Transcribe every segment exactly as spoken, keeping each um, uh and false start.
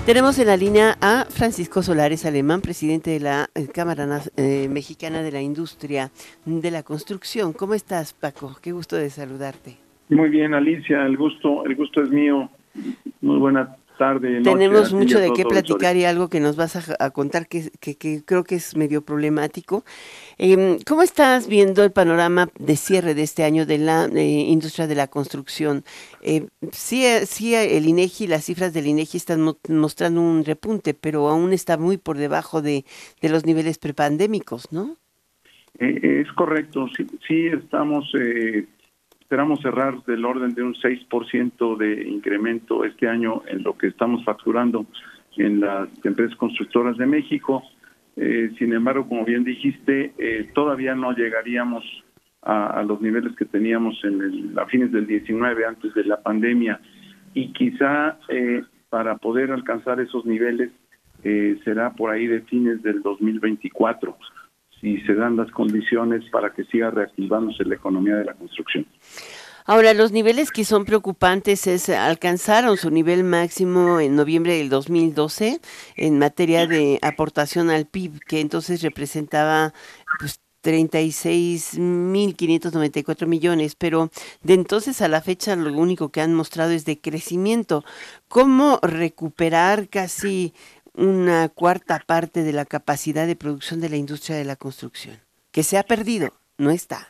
Tenemos en la línea a Francisco Solares Alemán, presidente de la Cámara eh, Mexicana de la Industria de la Construcción. ¿Cómo estás, Paco? Qué gusto de saludarte. Muy bien, Alicia, el gusto, el gusto es mío. Muy buena tarde. Tenemos noche, mucho de qué platicar y algo que nos vas a, a contar que, que, que creo que es medio problemático. Eh, ¿Cómo estás viendo el panorama de cierre de este año de la eh, industria de la construcción? Eh, sí, sí, el INEGI, las cifras del INEGI están mo mostrando un repunte, pero aún está muy por debajo de, de los niveles prepandémicos, ¿no? Eh, es correcto, sí, sí estamos... Eh, Esperamos cerrar del orden de un seis por ciento de incremento este año en lo que estamos facturando en las empresas constructoras de México. Eh, sin embargo, como bien dijiste, eh, todavía no llegaríamos a, a los niveles que teníamos en el, a fines del diecinueve, antes de la pandemia. Y quizá eh, para poder alcanzar esos niveles eh, será por ahí de fines del dos mil veinticuatro. Si se dan las condiciones para que siga reactivándose la economía de la construcción. Ahora, los niveles que son preocupantes es alcanzaron su nivel máximo en noviembre del dos mil doce en materia de aportación al P I B, que entonces representaba pues treinta y seis mil quinientos noventa y cuatro millones, pero de entonces a la fecha lo único que han mostrado es de crecimiento. ¿Cómo recuperar casi una cuarta parte de la capacidad de producción de la industria de la construcción? Que se ha perdido, no está.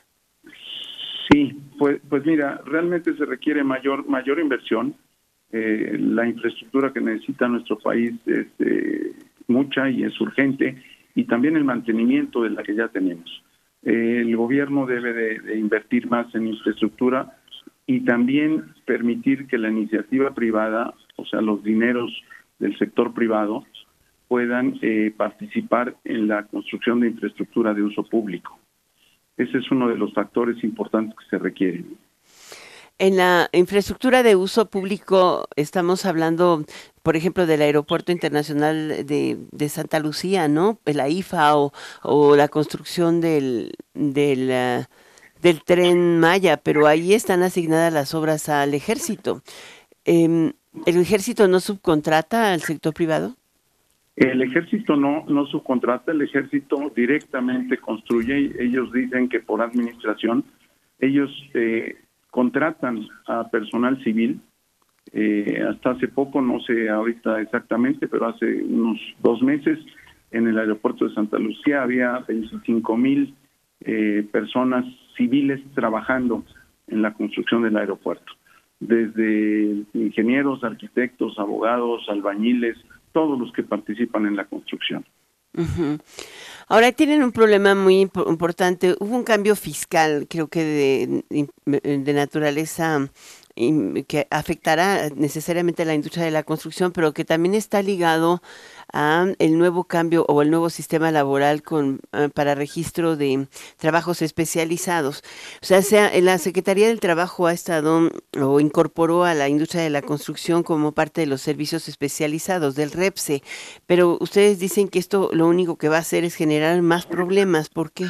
Sí, pues, pues mira, realmente se requiere mayor mayor inversión. Eh, la infraestructura que necesita nuestro país es eh, mucha y es urgente, y también el mantenimiento de la que ya tenemos. Eh, el gobierno debe de, de invertir más en infraestructura y también permitir que la iniciativa privada, o sea, los dineros del sector privado, puedan eh, participar en la construcción de infraestructura de uso público. Ese es uno de los factores importantes que se requieren. En la infraestructura de uso público estamos hablando, por ejemplo, del Aeropuerto Internacional de, de Santa Lucía, ¿no? La I F A o, o la construcción del, del, uh, del Tren Maya, pero ahí están asignadas las obras al Ejército. Eh, ¿El Ejército no subcontrata al sector privado? El ejército no no subcontrata, el ejército directamente construye. Ellos dicen que por administración, ellos eh, contratan a personal civil. Eh, hasta hace poco, no sé ahorita exactamente, pero hace unos dos meses, en el aeropuerto de Santa Lucía había veinticinco mil eh, personas civiles trabajando en la construcción del aeropuerto. Desde ingenieros, arquitectos, abogados, albañiles, todos los que participan en la construcción. Uh-huh. Ahora tienen un problema muy imp importante. Hubo un cambio fiscal, creo que de, de naturaleza que afectará necesariamente a la industria de la construcción, pero que también está ligado a el nuevo cambio o el nuevo sistema laboral con uh, para registro de trabajos especializados. O sea, sea, la Secretaría del Trabajo ha estado o incorporó a la industria de la construcción como parte de los servicios especializados del REPSE, pero ustedes dicen que esto lo único que va a hacer es generar más problemas. ¿Por qué?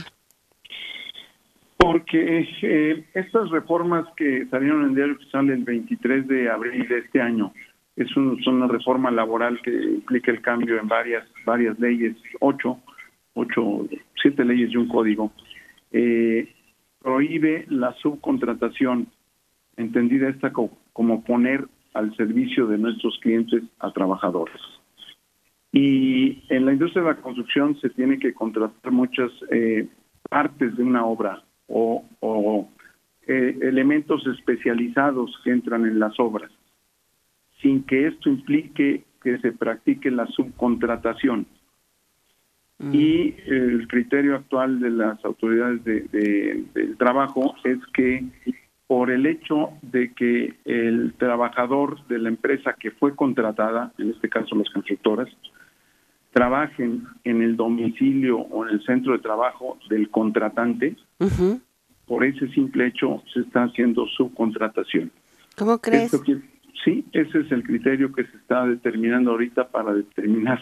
Porque eh, estas reformas que salieron en el diario oficial el veintitrés de abril de este año es un, son una reforma laboral que implica el cambio en varias varias leyes, ocho, ocho, siete leyes y un código. Eh, prohíbe la subcontratación, entendida esta como, como poner al servicio de nuestros clientes a trabajadores. Y en la industria de la construcción se tiene que contratar muchas eh, partes de una obra o, o eh, elementos especializados que entran en las obras, sin que esto implique que se practique la subcontratación. Mm. Y el criterio actual de las autoridades de, de, del trabajo es que por el hecho de que el trabajador de la empresa que fue contratada, en este caso las constructoras, trabajen en el domicilio o en el centro de trabajo del contratante, uh-huh. por ese simple hecho se está haciendo subcontratación. ¿Cómo crees? Esto que, sí, ese es el criterio que se está determinando ahorita para determinar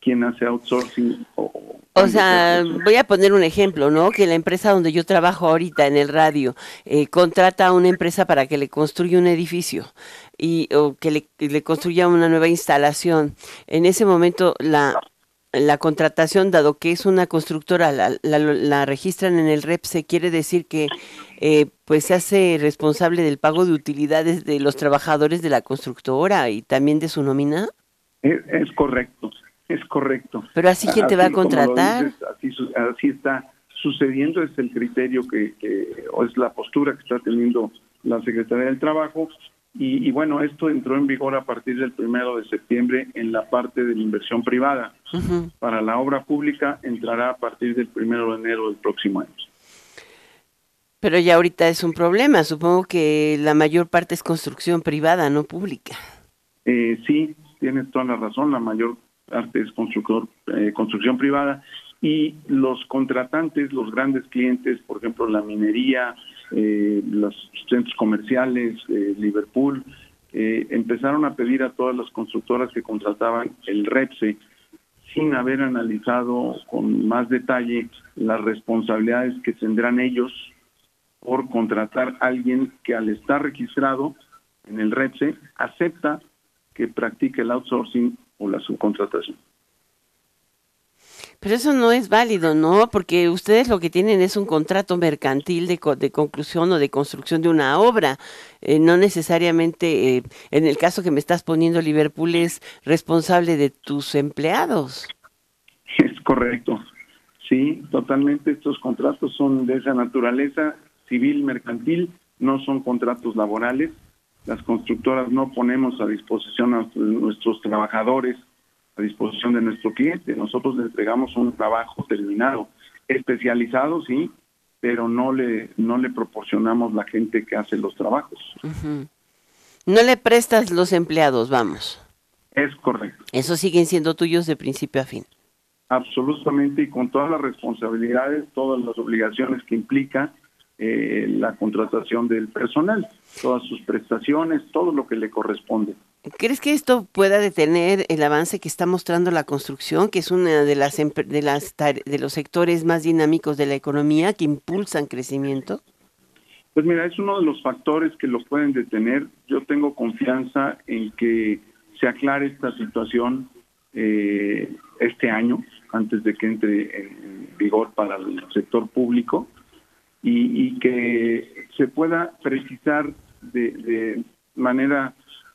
quién hace outsourcing. O, o sea, voy a poner un ejemplo, ¿no? Que la empresa donde yo trabajo ahorita en el radio eh, contrata a una empresa para que le construya un edificio y o que le, que le construya una nueva instalación. En ese momento la la contratación, dado que es una constructora, la, la, la registran en el REPSE, quiere decir que eh, pues se hace responsable del pago de utilidades de los trabajadores de la constructora y también de su nómina. Es, es correcto, es correcto. Pero así, ¿quién te va a contratar? Dices, así, así está sucediendo, es el criterio que, que, o es la postura que está teniendo la Secretaría del Trabajo. Y, y bueno, esto entró en vigor a partir del primero de septiembre en la parte de la inversión privada. Uh-huh. Para la obra pública entrará a partir del primero de enero del próximo año. Pero ya ahorita es un problema. Supongo que la mayor parte es construcción privada, no pública. Eh, sí, tienes toda la razón. La mayor parte es constructor, eh, construcción privada. Y los contratantes, los grandes clientes, por ejemplo, la minería, eh, los centros comerciales, eh, Liverpool, eh, empezaron a pedir a todas las constructoras que contrataban el REPSE sin haber analizado con más detalle las responsabilidades que tendrán ellos por contratar a alguien que al estar registrado en el REPSE acepta que practique el outsourcing o la subcontratación. Pero eso no es válido, ¿no? Porque ustedes lo que tienen es un contrato mercantil de, co de conclusión o de construcción de una obra. Eh, no necesariamente, eh, en el caso que me estás poniendo, Liverpool es responsable de tus empleados. Es correcto. Sí, totalmente. Estos contratos son de esa naturaleza civil, mercantil, no son contratos laborales. Las constructoras no ponemos a disposición a nuestros trabajadores a disposición de nuestro cliente. Nosotros le entregamos un trabajo terminado, especializado, sí, pero no le no le proporcionamos la gente que hace los trabajos. Uh-huh. No le prestas los empleados, vamos. Es correcto. Esos siguen siendo tuyos de principio a fin. Absolutamente, y con todas las responsabilidades, todas las obligaciones que implica eh, la contratación del personal, todas sus prestaciones, todo lo que le corresponde. ¿Crees que esto pueda detener el avance que está mostrando la construcción, que es una de las de las de los sectores más dinámicos de la economía que impulsan crecimiento? Pues mira, es uno de los factores que lo pueden detener. Yo tengo confianza en que se aclare esta situación eh, este año, antes de que entre en vigor para el sector público, y, y que se pueda precisar de, de manera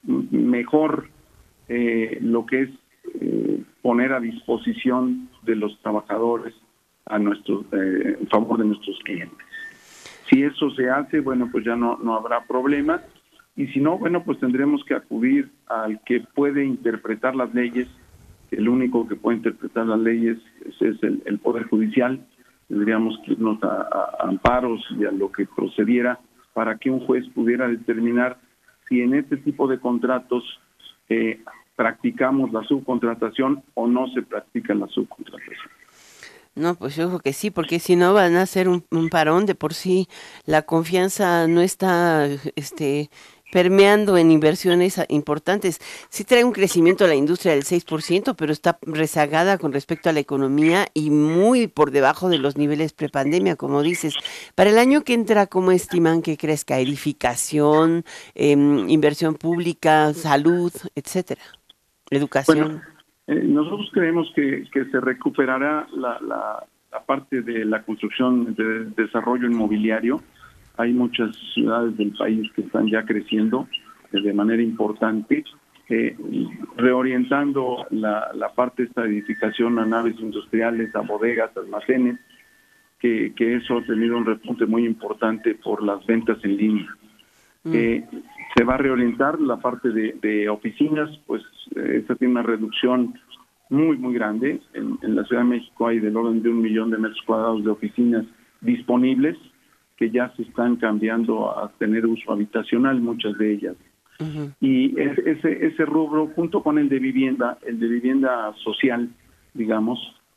mejor eh, lo que es eh, poner a disposición de los trabajadores a nuestros eh, en favor de nuestros clientes. Si eso se hace, bueno, pues ya no no habrá problema, y si no, bueno, pues tendremos que acudir al que puede interpretar las leyes. El único que puede interpretar las leyes es, es el, el Poder Judicial. Tendríamos que irnos a, a, a amparos y a lo que procediera para que un juez pudiera determinar si en este tipo de contratos eh, practicamos la subcontratación o no se practica la subcontratación. No, pues yo creo que sí, porque si no van a hacer un, un parón. De por sí la confianza no está este, permeando en inversiones importantes. Sí trae un crecimiento de la industria del seis por ciento, pero está rezagada con respecto a la economía y muy por debajo de los niveles prepandemia, como dices. Para el año que entra, ¿cómo estiman que crezca? Edificación, eh, inversión pública, salud, etcétera, educación. Bueno, eh, nosotros creemos que, que se recuperará la, la, la parte de la construcción de desarrollo inmobiliario. Hay muchas ciudades del país que están ya creciendo eh, de manera importante, eh, reorientando la, la parte de esta edificación a naves industriales, a bodegas, almacenes, que, que eso ha tenido un repunte muy importante por las ventas en línea. Mm. Eh, se va a reorientar la parte de, de oficinas, pues eh, esta tiene una reducción muy, muy grande. En, en la Ciudad de México hay del orden de un millón de metros cuadrados de oficinas disponibles, que ya se están cambiando a tener uso habitacional, muchas de ellas. Uh-huh. Y ese, ese rubro, junto con el de vivienda, el de vivienda social, digamos,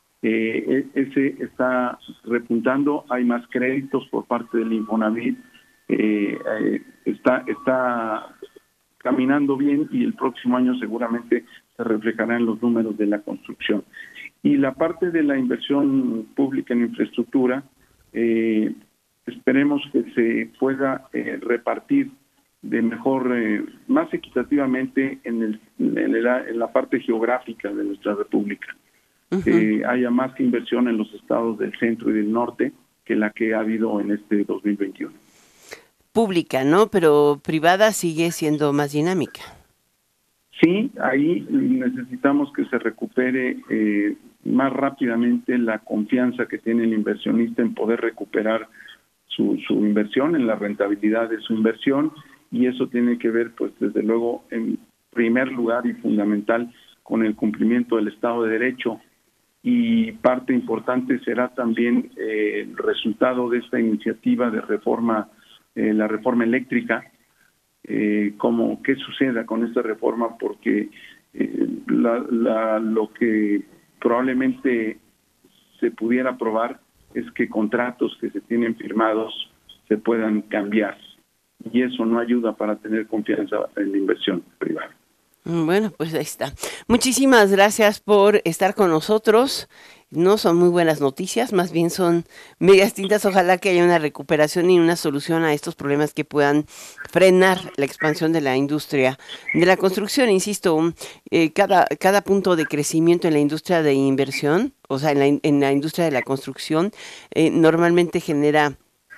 eh, ese está repuntando. Hay más créditos por parte del Infonavit, eh, eh, está, está caminando bien, y el próximo año seguramente se reflejará en los números de la construcción. Y la parte de la inversión pública en infraestructura, eh, esperemos que se pueda eh, repartir de mejor, eh, más equitativamente en, el, en, el, en la parte geográfica de nuestra república. Uh-huh. Que haya más inversión en los estados del centro y del norte que la que ha habido en este dos mil veintiuno. Pública, ¿no? Pero privada sigue siendo más dinámica. Sí, ahí necesitamos que se recupere eh, más rápidamente la confianza que tiene el inversionista en poder recuperar su, su inversión, en la rentabilidad de su inversión, y eso tiene que ver, pues, desde luego, en primer lugar y fundamental, con el cumplimiento del Estado de Derecho, y parte importante será también eh, el resultado de esta iniciativa de reforma, eh, la reforma eléctrica, Eh, como qué suceda con esta reforma, porque eh, la, la, lo que probablemente se pudiera aprobar es que contratos que se tienen firmados se puedan cambiar, y eso no ayuda para tener confianza en la inversión privada. Bueno, pues ahí está. Muchísimas gracias por estar con nosotros. No son muy buenas noticias, más bien son medias tintas. Ojalá que haya una recuperación y una solución a estos problemas que puedan frenar la expansión de la industria de la construcción. Insisto, eh, cada, cada punto de crecimiento en la industria de inversión, o sea, en la, en la industria de la construcción, eh, normalmente genera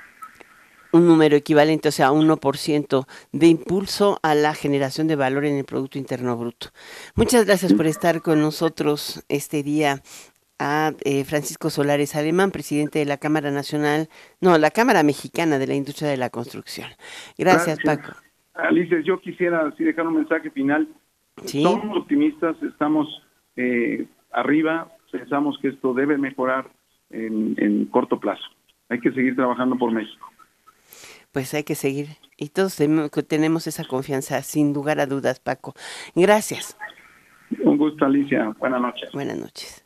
un número equivalente, o sea, uno por ciento de impulso a la generación de valor en el Producto Interno Bruto. Muchas gracias por estar con nosotros este día, a eh, Francisco Solares Alemán, presidente de la Cámara Nacional, no, la Cámara Mexicana de la Industria de la Construcción. Gracias, Gracias. Paco. Alicia, yo quisiera sí, dejar un mensaje final. ¿Sí? Somos optimistas, estamos eh, arriba, pensamos que esto debe mejorar en, en corto plazo. Hay que seguir trabajando por México. Pues hay que seguir, y todos tenemos esa confianza, sin lugar a dudas, Paco. Gracias. Un gusto, Alicia. Buenas noches. Buenas noches.